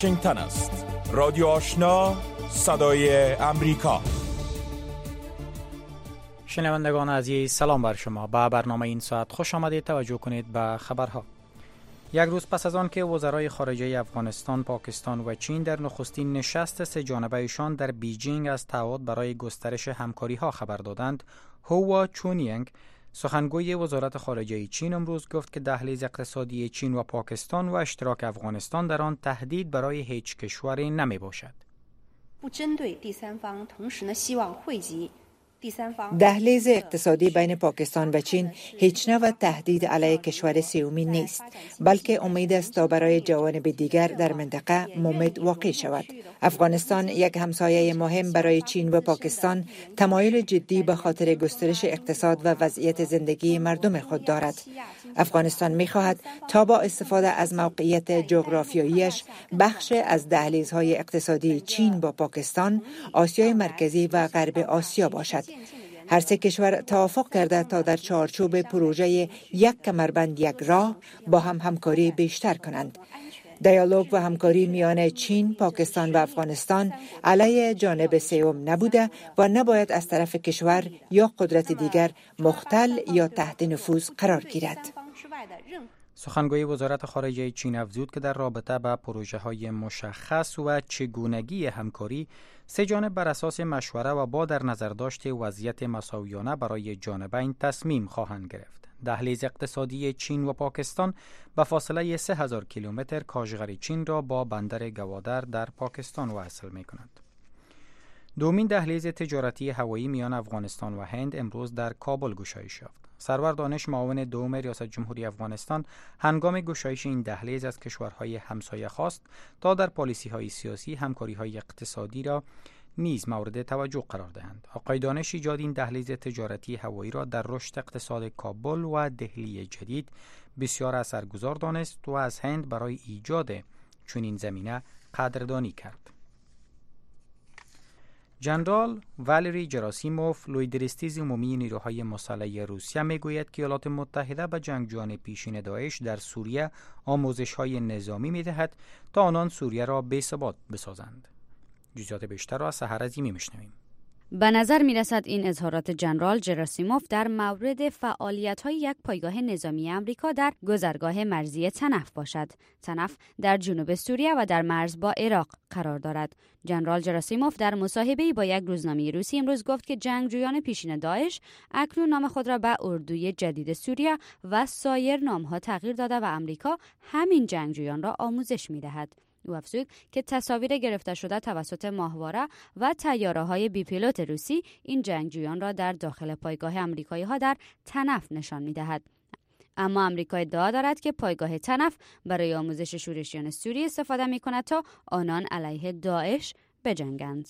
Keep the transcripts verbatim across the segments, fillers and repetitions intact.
واشنگتن است. رادیو آشنا، صدای امریکا. شنوندگان عزیز، سلام بر شما. با برنامه این ساعت خوش آمدید. توجه کنید به خبرها. یک روز پس از آن که وزرای خارجه افغانستان، پاکستان و چین در نخستین نشست سه جانبه‌شان در بیجینگ از تعهد برای گسترش همکاری‌ها خبر دادند، هوا چونینگ، سخنگوی وزارت خارجه چین، امروز گفت که دهلیز اقتصادی چین و پاکستان و اشتراک افغانستان در آن تهدید برای هیچ کشوری نمی باشد. دهلیز اقتصادی بین پاکستان و چین هیچ نوع تهدید علیه کشور سومی نیست، بلکه امید است تا برای جوانب دیگر در منطقه مومد واقع شود. افغانستان یک همسایه مهم برای چین و پاکستان تمایل جدی به خاطر گسترش اقتصاد و وضعیت زندگی مردم خود دارد. افغانستان می‌خواهد تا با استفاده از موقعیت جغرافیاییش بخش از دهلیزهای اقتصادی چین با پاکستان، آسیای مرکزی و غرب آسیا باشد. هر سه کشور توافق کرده تا در چارچوب پروژه یک کمربند یک راه با هم همکاری بیشتر کنند. دیالوگ و همکاری میان چین، پاکستان و افغانستان علیه جانب سوم نبوده و نباید از طرف کشور یا قدرت دیگر مختل یا تحت نفوذ قرار گیرد. سخنگوی وزارت خارجه چین افزود که در رابطه با پروژه‌های مشخص و چگونگی همکاری، سه جانب بر اساس مشوره و با در نظر داشت وضعیت مساویانه برای جانبین تصمیم خواهند گرفت. دهلیز اقتصادی چین و پاکستان به فاصله سه هزار کیلومتر کاشغر چین را با بندر گوادر در پاکستان وصل می کند. دومین دهلیز تجارتی هوایی میان افغانستان و هند امروز در کابل گشایش یافت. سرور دانش، معاون دوم ریاست جمهوری افغانستان، هنگام گشایش این دهلیز از کشورهای همسایه خواست تا در پالیسی‌های سیاسی همکاری‌های اقتصادی را نیز مورد توجه قرار دهند. آقای دانش ایجاد این دهلیز تجارتی هوایی را در رشد اقتصاد کابل و دهلی جدید بسیار اثرگذار دانست و از هند برای ایجاد چنین زمینه قدردانی کرد. جنرال والری جراسیموف، لیدرستیز عمومی نیروهای مسلح روسیه، میگوید که ایالات متحده به جنگجویان پیشین داعش در سوریه آموزش‌های نظامی می‌دهد تا آنان سوریه را بی‌ثبات بسازند. جزئیات بیشتر را از سحر عظیمی می‌شنویم. به نظر می رسد این اظهارات جنرال جراسیموف در مورد فعالیت‌های یک پایگاه نظامی امریکا در گذرگاه مرزی تنف باشد. تنف در جنوب سوریه و در مرز با عراق قرار دارد. جنرال جراسیموف در مصاحبه‌ای با یک روزنامه روسی امروز گفت که جنگجویان پیشین داعش اکنون نام خود را به اردوی جدید سوریه و سایر نام‌ها تغییر داده و امریکا همین جنگجویان را آموزش می‌دهد. او افزود که تصاویر گرفته شده توسط ماهواره و طیاره‌های بی پیلوت روسی این جنگجویان را در داخل پایگاه آمریکایی‌ها در تنف نشان می‌دهد. اما آمریکا ادعا دارد که پایگاه تنف برای آموزش شورشیان سوریه استفاده می‌کند تا آنان علیه داعش بجنگند.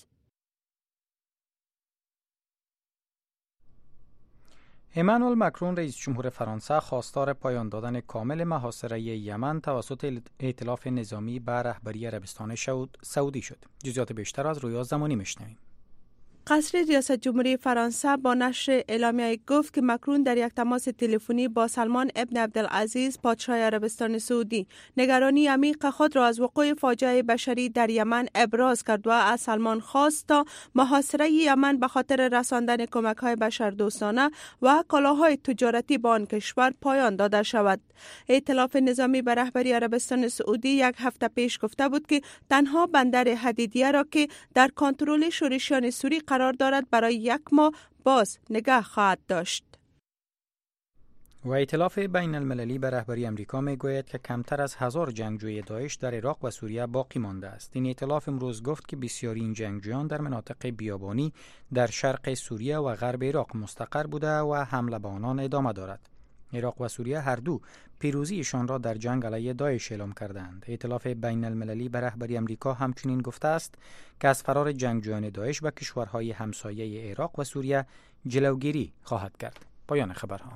امانوئل مکرون، رئیس جمهور فرانسه، خواستار پایان دادن کامل محاصره یمن توسط ائتلاف نظامی به رهبری عربستان سعودی شد. جزئیات بیشتر از رویا زمانی میشنویم. قصر ریاست جمهوری فرانسه با نشر اعلامیه گفت که مکرون در یک تماس تلفنی با سلمان ابن عبدالعزیز پادشاه عربستان سعودی نگرانی عمیق خود را از وقوع فاجعه بشری در یمن ابراز کرد و از سلمان خواست تا محاصره یمن به خاطر رساندن کمک‌های بشردوستانه و کالاهای تجارتی به آن کشور پایان داده شود. ائتلاف نظامی به رهبری عربستان سعودی یک هفته پیش گفته بود که تنها بندر حدیدیه را که در کنترل شورشیان سوری قرار دارد برای یک ماه باز نگاه خواهد داشت. و ائتلاف بین المللی به رهبری امریکا میگوید که کمتر از هزار جنگجوی داعش در عراق و سوریه باقی مانده است. این ائتلاف امروز گفت که بسیاری این جنگجویان در مناطق بیابانی در شرق سوریه و غرب عراق مستقر بوده و حمله به آنان ادامه دارد. عراق و سوریه هر دو پیروزیشان را در جنگ علیه داعش اعلام کردند. ائتلاف بین المللی به رهبری امریکا همچنین گفته است که از فرار جنگجویان داعش به کشورهای همسایه عراق و سوریه جلوگیری خواهد کرد. پایان خبرها.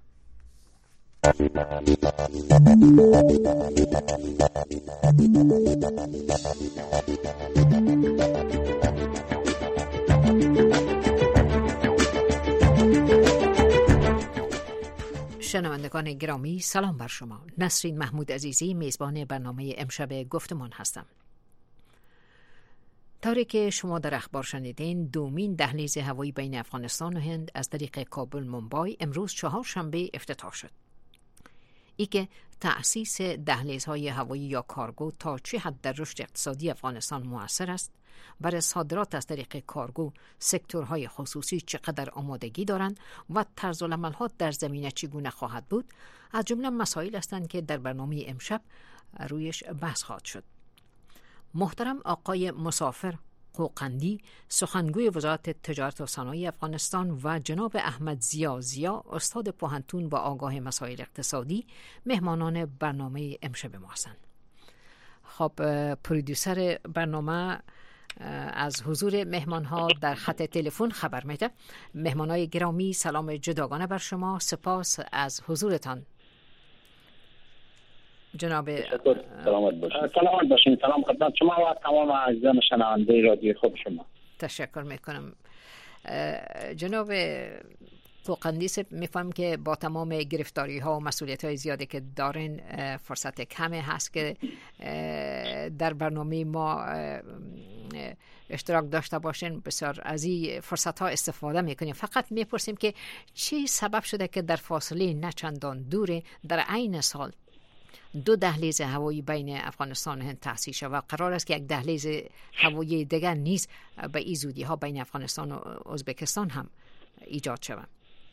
شنوندگان گرامی، سلام بر شما. نسرین محمود عزیزی میزبان برنامه امشب گفتمان هستم. طوری که شما در اخبار شنیدین، دومین دهلیز هوایی بین افغانستان و هند از طریق کابل ممبای امروز چهارشنبه افتتاح شد. ای که تأسیس دهلیزهای هوایی یا کارگو تا چه حد در رشد اقتصادی افغانستان مؤثر است، برای صادرات از طریق کارگو سکتورهای خصوصی چقدر آمادگی دارند و طرزالعمل‌ها در زمینه چگونه خواهد بود، از جمله مسائل هستند که در برنامه امشب رویش بحث خواهد شد. محترم آقای مسافر قوقندی، سخنگوی وزارت تجارت و صنایع افغانستان، و جناب احمد زیا زیا، استاد پوهنتون و آگاه مسائل اقتصادی، مهمانان برنامه امشب ما هستند. خب پرودوسر برنامه از حضور مهمان‌ها در خط تلفن خبر میده. مهمانای گرامی، سلام جداگانه بر شما، سپاس از حضورتان. جناب سلامت باشین. سلامت باشین. سلام خدمت شما و تمام عزیزان شنونده رادیو خوب شما. تشکر میکنم. جناب قوقندی، میفهم که با تمام گرفتاری ها و مسئولیت های زیادی که دارین، فرصت کمی هست که در برنامه ما اشتراک داشته باشین. بسیار از این فرصت ها استفاده میکنیم. فقط میپرسیم که چی سبب شده که در فاصله نه چندان دوره در عین سال دو دهلیز هوایی بین افغانستان و هند تأسیس شد و قرار است که یک دهلیز هوایی دیگر نیز به این زودی ها بین افغانستان و ازبکستان هم ایجاد شود.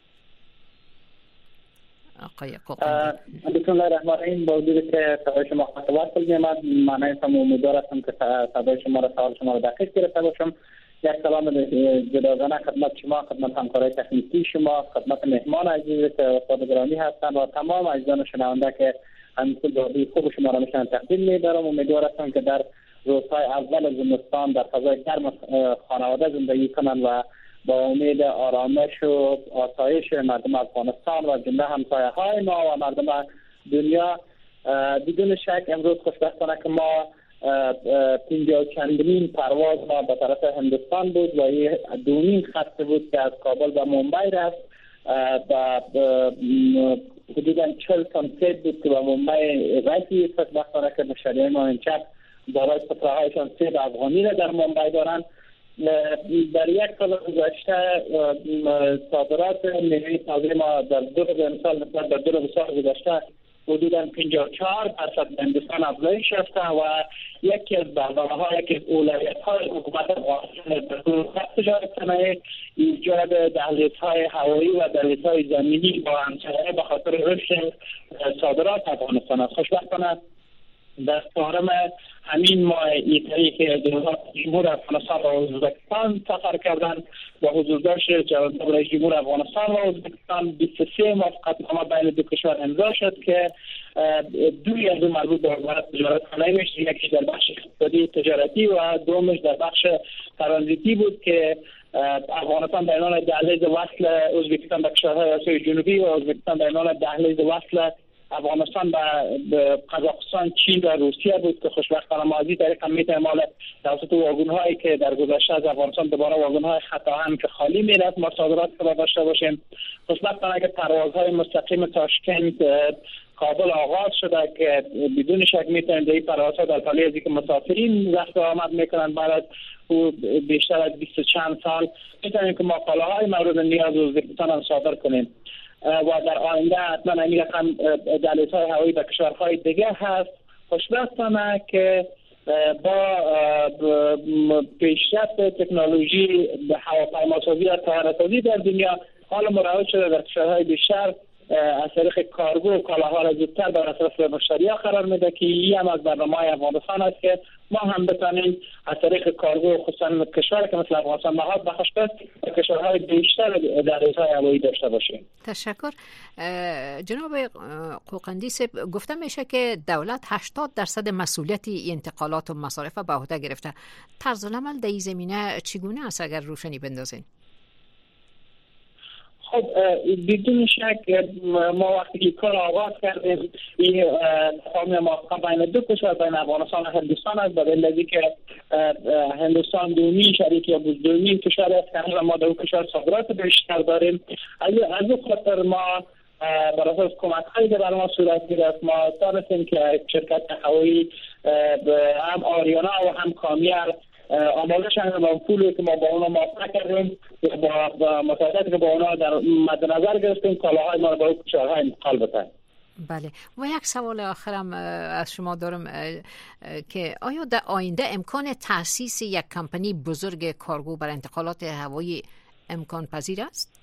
آقای قوقندی. بسم الله الرحمن الرحیم. با وجودی که صدای شما خطابات کنیم، من هم امیدوار هستم که صدای شما را سوال شما را دقیق گرفته باشم. یک سلام جداگانه خدمت شما، خدمت همکارای تکنیکی شما، خدمت مهمان عزیز که استاد گرامی هستند و تمام عزیزان شنونده که همینطور دادی خوب شما را میشن تقدیم می‌دارم. امیدوار هستم که در روزهای اول زمستان در فضای گرم خانواده زندگی کنند و با امید آرامش و آسایش مردم افغانستان و جمله همسایه‌های ما و مردم دنیا. بدون شک امروز خوشبختانه که ما پنجاه چندمین پرواز ما به طرف هندوستان بود و یه دومین خط بود که از کابل به ممبای رفت و حدوداً چهل تن سیب بود که به ممبای رسید. خوشبختانه که مشتریان ما امشب برای سفرهایشان سیب افغانی را در ممبای دارند. در یک سال گذشته صادرات میوه تازه ما در دو سال نسبت در دو سال گذشته حدوداً پنجاه و چهار درصد به هندوستان افزایش یافته و یکی از برنامه‌ها، یکی از اولویت‌های حکومت افغانستان در تجارت صنایع ایجاد دهلیزهای هوایی و دهلیزهای زمینی با همسایه به خاطر رشد صادرات افغانستان است. خوشبختانه در چهارم همین ماه ایتایی که جمهور افغانستان و ازبکستان سفر کردند و حضور داشت جواب رئیس جمهور افغانستان و ازبکستان بیست و سه موافقتنامه بین دو کشور امضا شد که دوی از اون مربوط به وزارت تجارت صنایع میشه، یکیش در بخش اقتصادی تجارتی و دومش در بخش ترانزیتی بود که افغانستان در عنوان دهلیز وصل ازبکستان به کشورهای آسیای جنوبی و ازبکستان در عنوان دهلیز وصل افغانستان به قزاقستان، چین و روسیه بود که خوشبختانه ما از این طریق هم میتونیم حالا توسط واگن‌هایی که در گذشته از افغانستان دوباره واگن‌های خطا هم که خالی میرفت ما صادرات را داشته باشیم. خوشبختانه که پروازهای مستقیم تاشکند کابل آغاز شده که بدون شک میتونیم در این پروازها در حالی از اینکه مسافرین رفت و آمد میکنند بعد از بیشتر از بیست و چند سال میتونیم که ما کالاهای مورد نیاز ازبکستان هم صادر کنیم و در آینده حتما این رقم دهلیزهای هوایی به کشورهای دیگه هست. خوشبختانه که با پیشرفت تکنولوژی هواپیماسازی و طیاره‌سازی در دنیا حالا مروج شده در کشورهای بیشتر از طریق کارگو کالاها را زودتر در دسترس مشتری‌ها قرار میده که این هم از برنامه‌های افغانستان است که ما هم بتونیم از طریق کارگو خصوصا کشوری که مثل افغانستان نهاد بخش است کشورهای بیشتر دهلیزهای هوایی داشته باشیم. تشکر. جناب قوقندی صاحب، گفته میشه که دولت هشتاد درصد مسئولیت انتقالات و مصارف به عهده گرفته. طرزالعمل در این زمینه چگونه است اگر روشنی بندازین؟ خب بدون شک ما وقتی که کار آغاز کردیم این تفاهم موافقه بین دو کشور بین افغانستان و هندوستان است به دلیل که هندوستان دومین شریک یا بزرگترین کشور است که ما در کشور صادرات بیشتر داریم. از این خاطر ما بر اساس کمک‌هایی که برای ما صورت گرفت ما تانستیم که شرکت هوایی هم آریانا و هم کامیار آماده شدن با پولی که ما با اونا موافقه کردیم با, با مساعدتی که با اونا در مد نظر گرفتیم کالاهای ما با کشورهای انتقال بتن. بله. و یک سوال آخرم از شما دارم که آیا در آینده امکان تأسیس یک کمپانی بزرگ کارگو بر انتقالات هوایی امکان پذیر است؟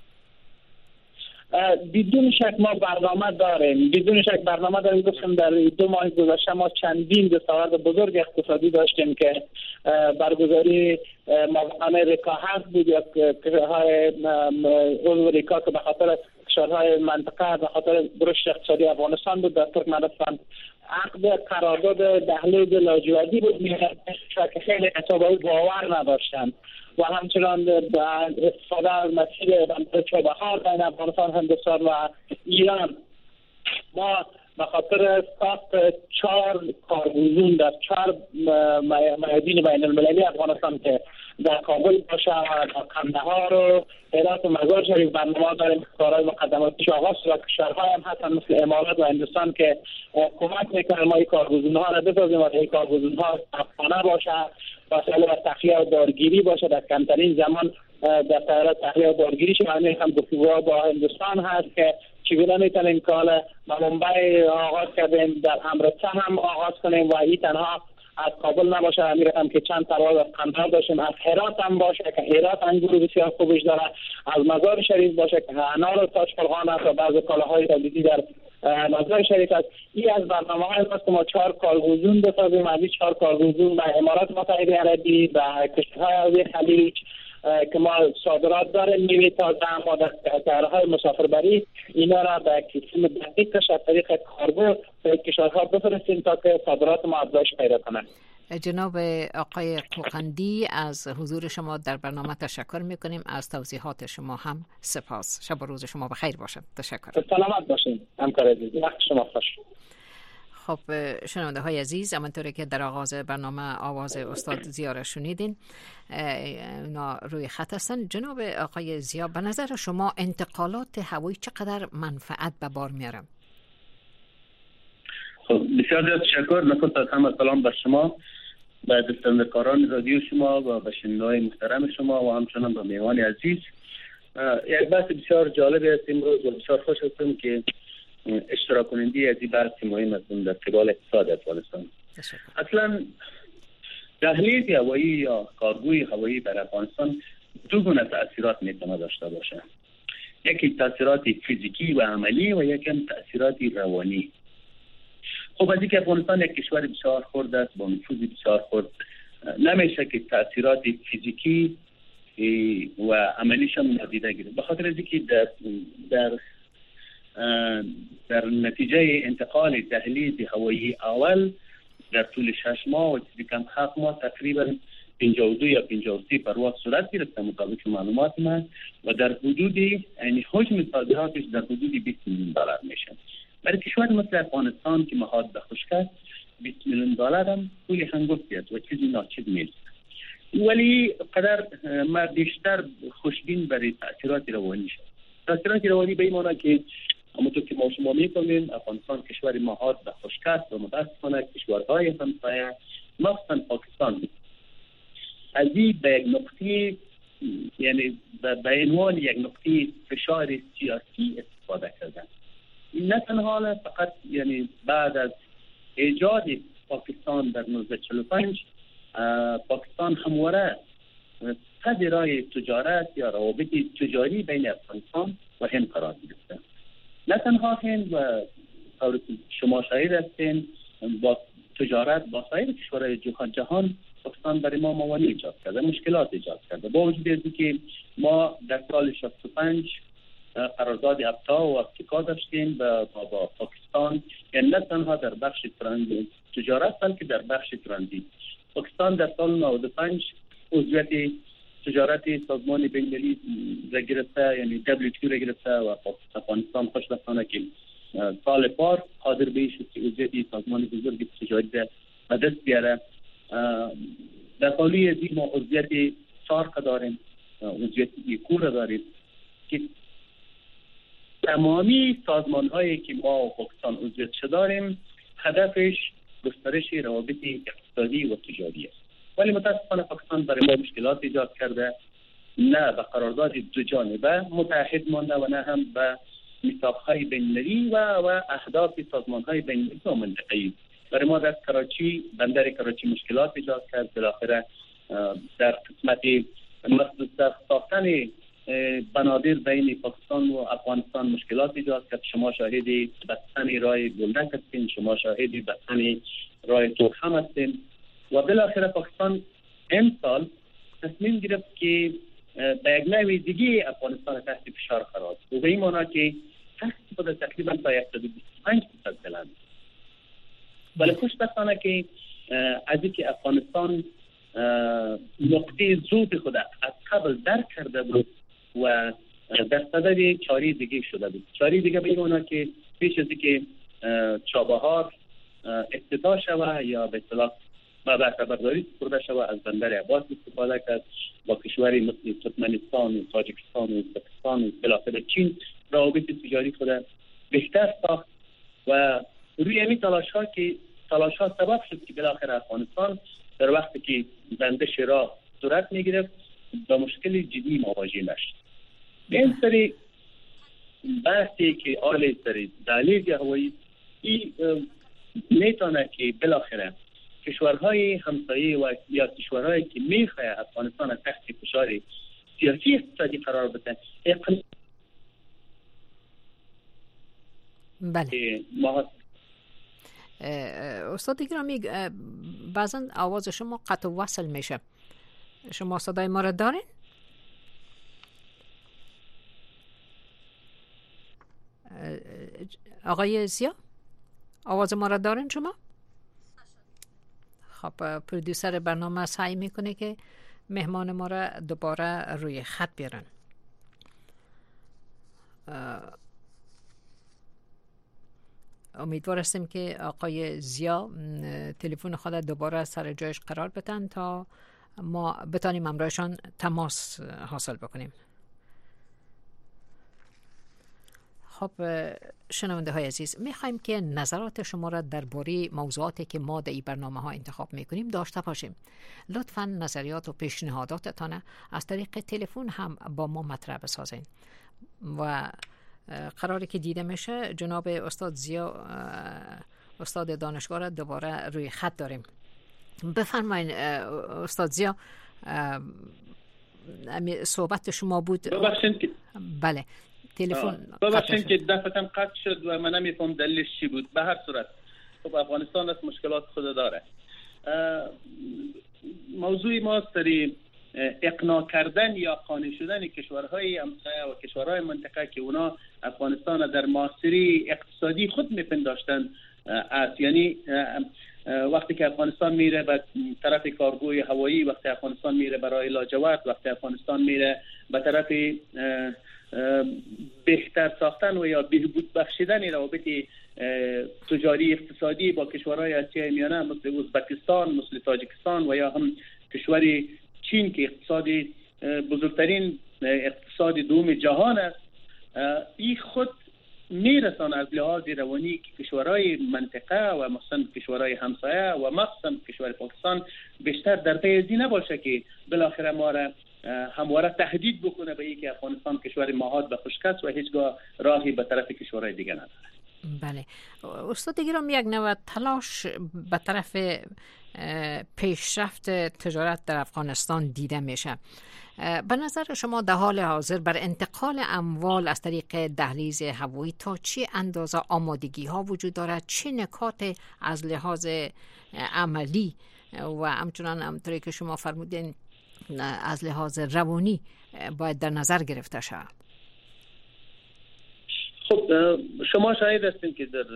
بدون شک ما برنامه داریم بدون شک برنامه داریم گفتم در دو ماه گذشته ما چندین دستاورد بزرگ اقتصادی داشتیم که برگزاری موانع ریکا هست بود یا کشورهای عضو ریکا که به خاطر کشورهای منطقه به خاطر رشد اقتصادی افغانستان بود در ترکمنستان عقد قرارداد دهلیز لاجوردی بود که خیلی کسا باور نداشتن و همچنان استفاده از مسیر بندر چابهار بین افغانستان هندوستان و ایران ما به خاطر ساخت چهار کارگوزون در چهار میادین بین المللی افغانستان که در کابل باشه و در قندهار و هرات و مزار شریف برنامه داریم کارهای مقدماتیش آغاز و کشورهای هم هستن مثل امارات و هندوستان که کمک میکنن ما این کارگوزونها را بسازیم و این کارگوزونها افغانه باشه وسایل و تخلیه و دارگیری باشه در کمترین زمان در سیارات تخلیه و دارگیری شما هم گفتگوها با هندوستان هست که چگونه میتونیم کال ممبئی آغاز کردیم در امرتسر هم آغاز کنیم و این تنها از کابل نباشه امیر هم که چند پرواز از قندهار داشتیم از هرات هم باشه که هرات انگور بسیار خوبش داره از مزار شریف باشه که انار و تاج فرغان است و بعض کالاهای تولیدی در مزار شریف است. این از برنامه‌های هست که ما چهار کارگوزون بسازیم از این چهار کارگوزون به امارات متحده عربی به کشورهای عربی خلیج که ما صادرات داریم میوه تازه ما در طیاره‌های مسافربری اینا را به کیسیم دقیقش از طریق کارگو به کشورها بفرستیم تا که صادرات ما افزایش پیدا کنه. جناب آقای قوقندی از حضور شما در برنامه تشکر میکنیم. از توضیحات شما هم سپاس. شب و روز شما بخیر باشد. تشکر. سلامت باشین همکار عزیز. وقت شما خوش. خب شنونده های عزیز، همانطوری که در آغاز برنامه آواز استاد زیا را شنیدین اونا روی خط هستن. جناب آقای زیا، به نظر شما انتقالات هوایی چقدر منفعت به بار میاره؟ خب بسیار زیاد تشکر. نخست از همه سلام بر شما، به دستندکاران رادیو شما و به شنونده‌های محترم شما و همچنان به میهمان عزیز. یک بحث بسیار جالب است امروز و بسیار خوش هستم که اشتراک کننده از این بحث مهم هستم در قبال اقتصاد افغانستان. اصلا دهلیز هوایی یا کارگوی هوایی بر افغانستان دو گونه تأثیرات میتونه داشته باشه. یکی تأثیرات فیزیکی و عملی و یکی هم تأثیرات روانی. خب از اینکه افغانستان یک کشور بسیار خرد است با نفوذ بسیار خرد، نمیشه که تأثیرات فیزیکی و عملیش هم نادیده گیره. به خاطر اینکه در در در نتیجه انتقال دهلیز هوایی اول در طول شش ماه و چیزی کم هفت ماه تقریبا پنجاه و دو یا پنجاه و سه پرواز صورت گرفته مطابق معلومات من و در حدود یعنی حجم صادراتش در حدود بیست میلیون دلار میشه. برای کشور مثل افغانستان که محاط به خشک است بیست میلیون دلار هم پول هنگفتی است و چیزی ناچیز نیست. ولی قدر ما بیشتر خوشبین برای تأثیرات روانی شد. تأثیرات روانی به این معنی که همونطور که ما شما می‌کنیم افغانستان کشور محاط به خشک است و متأسفانه کشورهای همسایه مخصوصا پاکستان از این به یک نقطه یعنی به عنوان یک نقطه فشار سیاسی استفاده کردن. این نه تنها فقط یعنی بعد از ایجاد پاکستان در نوزده چهل و پنج پاکستان همواره صد راه تجارت یا روابط تجاری بین افغانستان و هند قرار گرفته. نه تنها هند و شما شاهد هستین با تجارت با سایر کشورهای جهان پاکستان برای ما موانع ایجاد کرده، مشکلات ایجاد کرده. با وجود از اینکه ما در سال شصت و پنج قرارداد ابتا و افریقا داشتیم با, با پاکستان، یعنی نه تنها در بخش ترانزیت تجارت بلکه در بخش ترانزیت. پاکستان در سال نود و پنج عضویت تجارت سازمان بین‌المللی را گرفته، یعنی دبلیو تی او را گرفته و افغانستان خوشبختانه که سال پار قادر به شد که عضویت سازمان بزرگ تجاری را به دست بیاره. در حالی از این ما عضویت سارق داریم، عضویت ایکو را داریم که تمامی سازمان هایی که ما و پاکستان عضویت داریم هدفش گسترش روابط اقتصادی و تجاری است. ولی متاسفانه پاکستان برای ما مشکلات ایجاد کرده، نه به قرارداد دو جانبه متحد مانده و نه هم به میثاق‌های بین‌المللی و و اهداف سازمان‌های بین‌المللی و منطقه‌ای. برای ما در کراچی، بندر کراچی مشکلات ایجاد کرد. بالاخره در قسمت در ساختن بنادر بین پاکستان و افغانستان مشکلات ایجاد کرد. شما شاهدی بستن راه گلدک هستین، شما شاهدی بستن راه تورخم هستین و بالاخره پاکستان امسال تصمیم گرفت که به یک نوع دیگه افغانستان تحت فشار قرار داد و به این معنا که تحت خود تقریبا تا صد و بیست و پنج درصد بلند. ولی خوشبختانه که از اینکه افغانستان نقطه ضعف خود از قبل درک کرده بود و در صدد چاری دیگه شده بود. چاری دیگه به این معنا که پیش از اینکه چابهار افتتاح شود یا به اصطلاح با خبرداری سپرده شود از بندر عباس استفاده کرد، با کشوری مثل ترکمنستان و تاجیکستان و ازبکستان و بالاخره چین روابط تجاری خود بهتر ساخت و روی همین تلاش ها که تلاش ها سبب شد که بالاخره افغانستان در وقتی که بندش راه صورت میگرفت با مشکل جدی مواجه نشد. این سری بحثی که آل سری دهلیز هوایی این میتونه که بالاخره کشورهای همسایه و یا کشورهایی که میخواه افغانستان تحت فشار سیاسی اقتصادی قرار بده. بله. ما استاد گرامی بعضا آواز شما قطع و وصل میشه. شما صدای ما را دارین؟ آقای زیا آواز ما را دارین شما؟ خب پرودیوسر برنامه سعی میکنه که مهمان ما را دوباره روی خط بیارن. امیدوار هستیم که آقای زیا تلفن خود دوباره سر جایش قرار بدن تا ما بتانیم امرایشان تماس حاصل بکنیم. خب شنونده های عزیز، میخوایم که نظرات شما را درباره موضوعاتی که ما در این برنامه ها انتخاب میکنیم داشته باشیم. لطفاً نظریات و پیشنهاداتتان از طریق تلفن هم با ما مطرح بسازین و قراری که دیده میشه جناب استاد زیا استاد دانشگاه را دوباره روی خط داریم. بفرمایید استاد زیا، صحبت شما بود. ببخشید که بله تلفن ببخشید که دفتم قطع شد و من نمیفهم دلیلش چی بود. به هر صورت خب افغانستان از مشکلات خود داره. موضوع ما سری اقناع کردن یا قانع شدن کشورهای همسایه و کشورهای منطقه که اونا افغانستان در معاصری اقتصادی خود میپنداشتن است. یعنی وقتی که افغانستان میره به طرف کارگوی هوایی، وقتی افغانستان میره برای لاجورد، وقتی افغانستان میره به طرف بهتر ساختن و یا بهبود بخشیدن روابط تجاری اقتصادی با کشورهای آسیای میانه مثل ازبکستان، مثل تاجیکستان و یا هم کشوری چین که اقتصادی بزرگترین اقتصاد دوم جهان است، این خود میرسان از لحاظ روانی که کشورهای منطقه و مثلا کشورهای همسایه و مخصوصا کشور پاکستان بیشتر در پی ازی نباشه که بالاخره ما را همواره تهدید بکنه به اینکه افغانستان کشور مهاد و خشک و هیچگاه راهی به طرف کشورهای دیگه نداره. بله استاد گرامی، یک نوع تلاش به طرف پیشرفت تجارت در افغانستان دیده میشه. به نظر شما در حال حاضر بر انتقال اموال از طریق دهلیز هوایی تا چه اندازه آمادگی ها وجود دارد؟ چه نکات از لحاظ عملی و همچنان همطوری که شما فرمودین از لحاظ روانی باید در نظر گرفته شود؟ خب شما شاهد هستین که در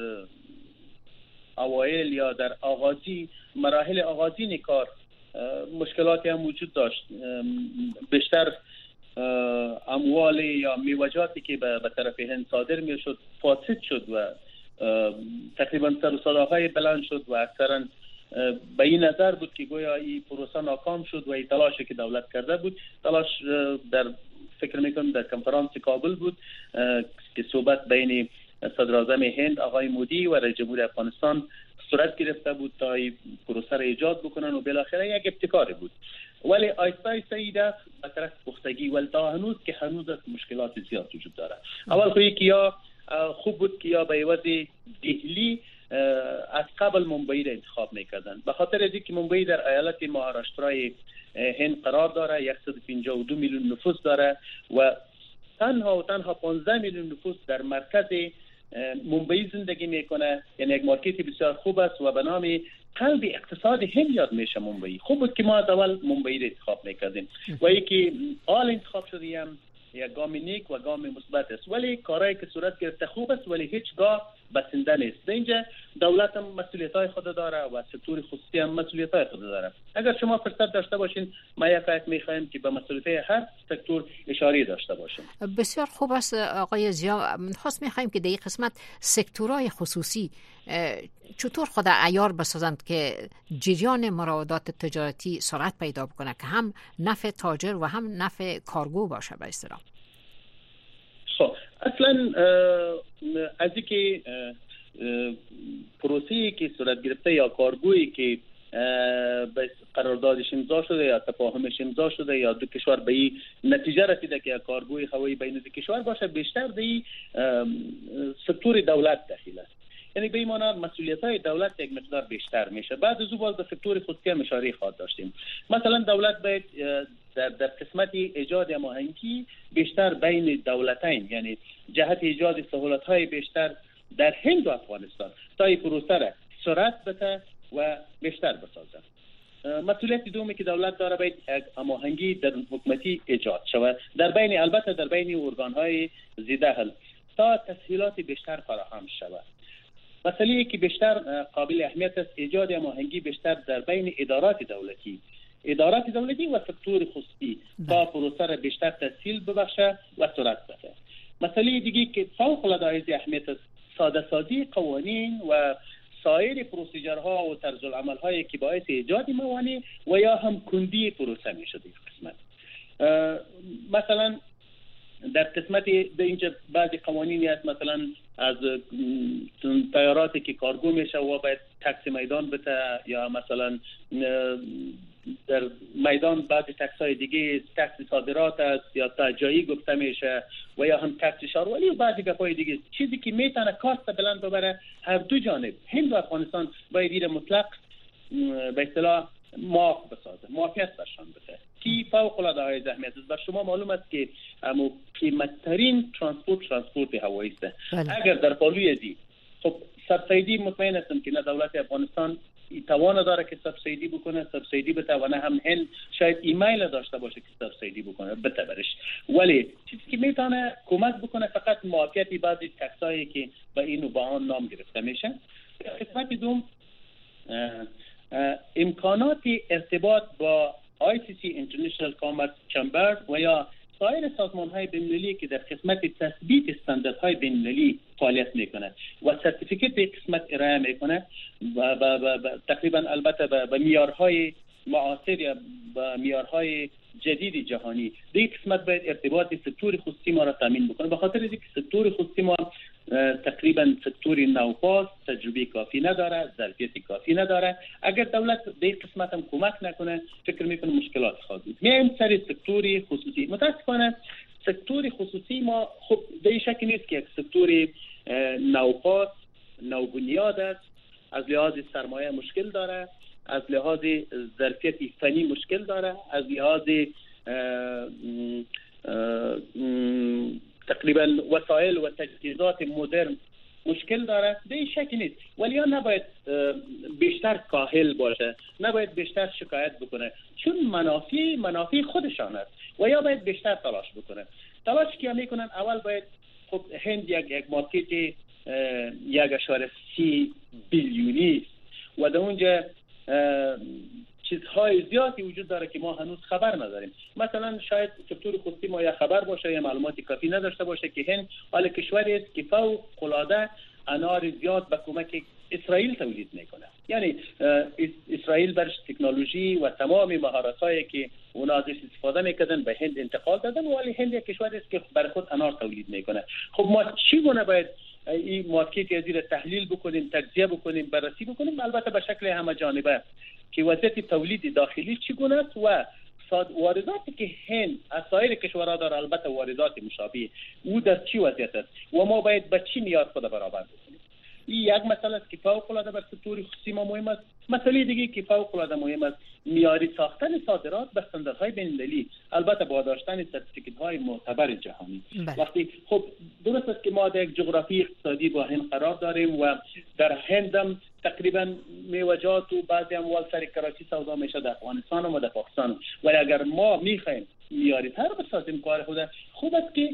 اوایل یا در آغازی مراحل آغازین کار مشکلاتی هم وجود داشت. بیشتر اموال یا میوجاتی که به طرف هند صادر می شد فاسد شد و تقریبا سر و صداهای بلند شد و اکثرا به این نظر بود که گویا این پروسه ناکام شد و این تلاشی که دولت کرده بود، تلاش در فکر میکنم در کنفرانس کابل بود که صحبت بین صدر اعظم هند آقای مودی و رئیس جمهور افغانستان صورت گرفته بود تا این پروسه را ایجاد بکنن و بالاخره یک ابتکاری بود، ولی آیسته آیسته ایده به طرف پختگی ولی تا هنوز که هنوز مشکلات زیاد وجود داره. اول خویی که یا خوب بود که یا به عوض دهلی از قبل ممبئی را انتخاب میکردن، به خاطر از اینکه ممبئی در ایالت مهاراشترای هند قرار داره، صد و پنجاه و دو میلیون نفوس داره و تنها و تنها پانزده میلیون نفوس در مرکز ممبئی زندگی میکنه، یعنی یک مارکت بسیار خوب است و به نام قلب اقتصاد هند یاد میشه ممبئی. خوب بود که ما از اول ممبئی را انتخاب میکردیم و یکی آل انتخاب شدیم یک گام نیک و گام مثبت است، ولی کارهایی که صورت گرفته خوب است ولی هیچگاه بسنده نیست. اینجا دولت هم مسئولیت‌های خود داره و سکتور خصوصی هم مسئولیت‌های خود داره. اگر شما فرصت داشته باشین ما یک آیت می‌خوایم که به مسئولیت‌های هر سکتور اشاره داشته باشیم. بسیار خوب است آقای ضیا. خاص می‌خوایم که در این قسمت سکتورهای خصوصی چطور خود عیار بسازند که جریان مراودات تجارتی سرعت پیدا بکنه که هم نفع تاجر و هم نفع کارگو باشه به اصطلاح. خب اصلا از اینکه پروسه‌ای که صورت گرفته یا کارگویی که قراردادش امضا شده یا تفاهمش امضا شده یا دو کشور به این نتیجه رسیده که کارگوی هوایی بین دو کشور باشه، بیشتر در سکتور دولت داخل است. یعنی به این معنی مسئولیت‌های دولت یک مقدار بیشتر میشه. بعد از او باز به سکتور خصوصی هم اشاره خواهد داشتیم. مثلا دولت باید در در قسمت ایجاد هماهنگی بیشتر بین دولتین، یعنی جهت ایجاد سهولت‌های بیشتر در هند و افغانستان تا این پروسه را سرعت بده و بیشتر بسازد. مسئولیت دومی که دولت داره باید یک هماهنگی در حکومتی ایجاد شود در بین، البته در بین ارگان‌های ذی‌دخل تا تسهیلات بیشتر فراهم شود. مسئله که بیشتر قابل اهمیت است ایجاد هماهنگی بیشتر در بین ادارات دولتی ادارات دولتی و سکتور خصوصی تا پروسه را بیشتر تسهیل ببخشه و سرعت بده. مسئله دیگه که فوق العاده از اهمیت است ساده سازی قوانین و سایر پروسیجرها و طرز العمل هایی که باعث ایجاد موانع و یا هم کندی پروسه می شده. قسمت مثلا در قسمت در اینجا بعضی قوانینی هست، مثلا از طیاراتی که کارگو میشه و باید تکس میدان بده، یا مثلا در میدان بعضی تکس های دیگه تکس صادرات است یا تا جایی گفته میشه و یا هم تکس شهروانی و بعضی گپای دیگه، چیزی که میتونه کاست بلند ببره هر دو جانب هند و افغانستان باید دیر مطلق به اصطلاح معاف بسازه، معافیت برشان بده که فوق العاده های اهمیت است. بر شما معلوم است که امو قیمتترین ترانسپورت ترانسپورت هوایی است. اگر در پالوی ازی خب سبسیدی مطمئن هستم که نه دولت افغانستان توان داره که سبسیدی بکنه، سبسیدی بتونه، هم هند شاید ایمیل داشته باشه که سبسیدی بکنه بته برش، ولی چیزی که میتونه کمک بکنه فقط معافیت بعضی تکسایی که به این و به آن نام گرفته میشه. قسمت دوم امکانات ارتباط با آی سی سی International Commerce Chamber و یا سایر سازمان‌های بین‌المللی که در قسمت تثبیت استانداردهای بین‌المللی فعالیت می‌کنند و سرتیفیکت به قسمت ارائه می‌کنند و تقریبا البته به معیارهای معاصر یا به معیارهای جدید جهانی در قسمت باید ارتباط سکتور خصوصی ما را تامین بکنه، به خاطر اینکه سکتور خصوصی ما تقریبا سکتور نوپاس تجربه کافی نداره، ظرفیت کافی نداره. اگر دولت در این قسمت هم کمک نکنه فکر میکنه مشکلات خواهد بود. میایم سر سکتور خصوصی. متاسفانه سکتور خصوصی ما خب به این شکل نیست که یک سکتور نوپاس نوبنیاد است، از لحاظ سرمایه مشکل داره، از لحاظ ظرفیت فنی مشکل داره، از لحاظ تقریبا وسایل و تجهیزات مدرن مشکل داره. به این شکل نیست، ولی ها نباید بیشتر کاهل باشه، نباید بیشتر شکایت بکنه، چون منافع منافع خودشان است و یا باید بیشتر تلاش بکنه. تلاش که میکنن اول باید خب هند یک یک مارکت یک اشاره سی بیلیونی و در اونجا چیزهای زیادی وجود داره که ما هنوز خبر نداریم. مثلا شاید سکتور خصوصی ما یا خبر باشه یا معلوماتی کافی نداشته باشه که هند حال کشوری است که فوق العاده انار زیاد به کمک اسرائیل تولید میکنه. یعنی اسرائیل برش تکنولوژی و تمام مهارت‌هایی که اونا ازش استفاده میکردن به هند انتقال دادن، ولی هند یک کشوری است که برای خود انار تولید میکنه. خب ما چی گونه باید این مارکت از این تحلیل بکنیم، تجزیه بکنیم، بررسی بکنیم، البته به شکل همه جانبه که وضعیت تولید داخلی چگونه است و وارداتی که هند از سایر کشورها داره، البته واردات مشابه، او در چی وضعیت است و ما باید به چی معیار خود برابر بکنیم. این یک مسئله است که فوق العاده بر سکتور خصوصی ما مهم است. مسئله دیگه که فوق العاده مهم است معیاری ساختن صادرات به استانداردهای بین‌المللی، البته با داشتن سرتیفیکات‌های معتبر جهانی. بله. وقتی خب درست است که ما در یک جغرافی اقتصادی با هند قرار داریم و در هند هم تقریبا میوه‌جات و بعضی اموال سر کراچی سودا میشه در افغانستان و در پاکستان، ولی اگر ما میخوایم معیاری تر بسازیم کار خود، خوب است که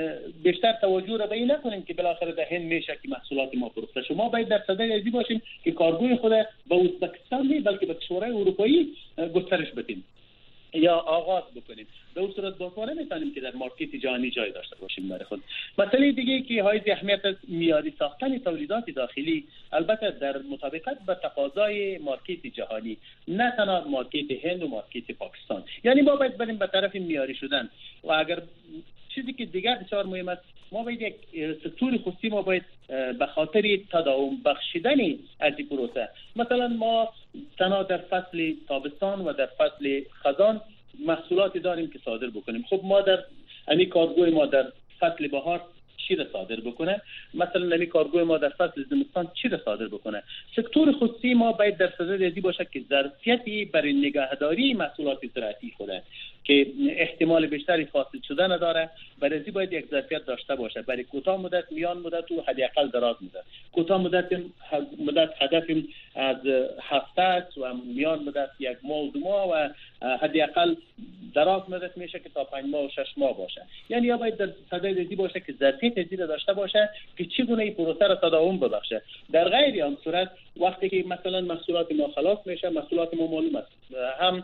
بیشتر توجه را به این نکنیم که بالاخره در هند میشه که محصولات ما فروخته شه. ما باید در صدد ازی باشیم که کارگوی خود به ازبکستان نه بلکه به کشورهای اروپایی گسترش بدیم یا آغاز بکنیم. به اون صورت باید نمیتونیم که در مارکت جهانی جای داشته باشیم برای خود. مسئله دیگه که های اهمیت است معیاری ساختن تولیدات داخلی، البته در مطابقت با تقاضای مارکت جهانی، نه تنها مارکت هند و مارکت پاکستان. یعنی ما باید بریم به طرف معیاری شدن و اگر چیزی که دیگر بسیار مهم است، ما باید یک سکتور خصوصی ما باید به خاطر تداوم بخشیدن از این پروسه، مثلا ما تنها در فصل تابستان و در فصل خزان محصولاتی داریم که صادر بکنیم. خب ما در یعنی کارگوی ما در فصل بهار چی را صادر بکنه، مثلا یعنی کارگوی ما در فصل زمستان چی را صادر بکنه. سکتور خصوصی ما باید در صدد ازی باشه که ظرفیتی برای نگهداری محصولات زراعتی خوده که احتمال بیشتری فاسد شدن نداره، برای ازی باید یک ظرفیت داشته باشه برای کوتاه مدت، میان مدت و حداقل دراز مدت. کوتاه مدت مدت هدف از هفته است و میان مدت یک ماه و دو ماه و حداقل دراز مدت میشه که تا پنج ماه و شش ماه باشه. یعنی یا باید در صدد ازی باشه که ظرفیت ازی داشته باشه که چگونه این پروسه را تداوم ببخشه. در غیر آن صورت وقتی که مثلا محصولات ما خلاص میشه، محصولات ما معلوم است هم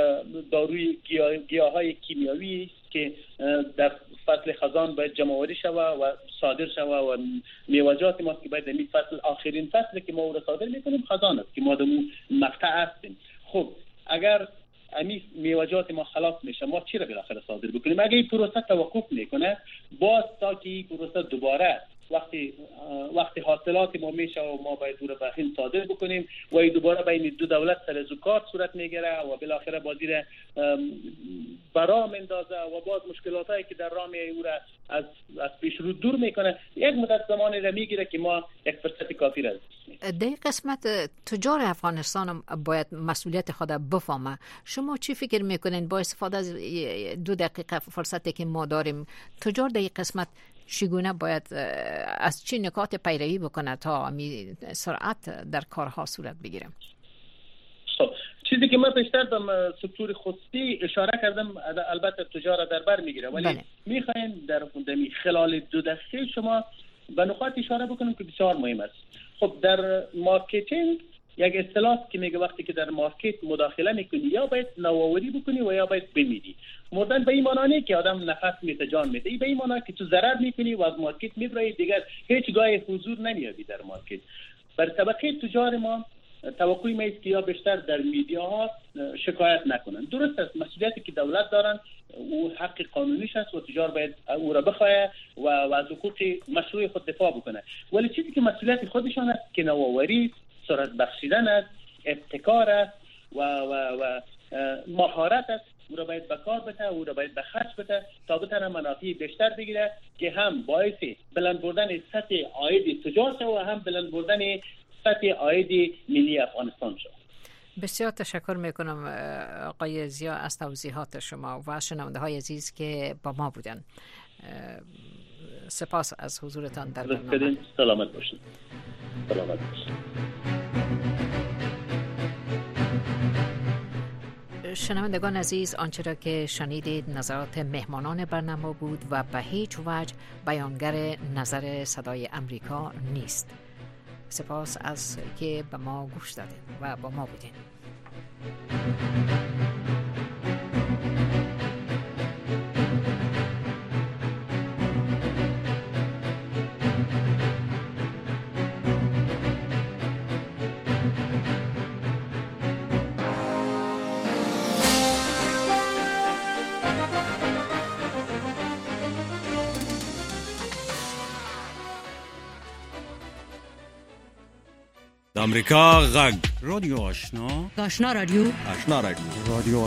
داروی گیاهای کیمیاوی که در فصل خزان باید جمع‌آوری شوه و صادر شوه و میوه‌جات ما که باید در این فصل آخرین فصل که ما او را صادر میکنیم خزان است که ما در مقطع هستیم. خب اگر امی میوه‌جات ما خلاص میشه، ما چی را بالاخره صادر بکنیم؟ اگه این پروسه توقف میکنه، باز تا که این پروسه دوباره وقتی وقتی حاصلات ما میشه و ما باید او را به هند صادر بکنیم و این دوباره بین دو دولت سر زکات صورت میگیره و بالاخره بازی را برا مندازه و باز مشکلاتایی که در راه او را از از پیش رو دور میکنه، یک مدت زمانی را میگیره که ما یک فرصت کافی را در قسمت تجار افغانستان باید مسئولیت خود بفهمه. شما چی فکر میکنین با استفاده از دو دقیقه فرصتی که ما داریم، تجار در قسمت چگونه باید از چه نکات پیروی بکنه تا می سرعت در کارها صورت بگیره؟ خب چیزی که من بیشتر به سکتور خصوصی اشاره کردم، البته تجار در بر میگیره، ولی بله. میخوایم در خلال دو دقیقه شما به نکات اشاره بکنم که بسیار مهم است. خب در مارکتینگ یک اصطلاح که میگه وقتی که در مارکت مداخله میکنی یا باید نوآوری بکنی و یا باید بمیری. مردن به این معنی نیست که آدم نفس میته جان میده، این به این معنی که تو ضرر میکنی و از مارکت میبری، دیگر هیچ گاه حضور نمیابی در مارکت. بر طبقه تجار ما توقعی ما است که یا بیشتر در میدیاها شکایت نکنن. درست است، مسئولیتی که دولت دارن او حق قانونیش است و تجار باید او را بخواه و از حقوق مشروع خود دفاع بکنه، ولی چیزی که مسئولیت خودشان است که نوآوری، سرعت بخشیدن است، ابتکار است و و و مهارت است. او را باید به کار بده، او را باید به خرج بده تا بتونه منافع بیشتر بگیره که هم باعث بلند بردن سطح عاید تجار شد و هم بلند بردن سطح عاید ملی افغانستان شد. بسیار تشکر میکنم آقای ضیا از توضیحات شما و شنونده های عزیز که با ما بودن. سپاس از حضورتان در برنامه. سلامت باشید. سلامت باشید. شنوندگان عزیز، آنچه را که شنیدید نظرات مهمانان برنامه بود و به هیچ وجه بیانگر نظر صدای امریکا نیست. سپاس از که به ما گوش دادید و با ما بودین. امریکا غږ رادیو آشنا آشنا رادیو آشنا رادیو رادیو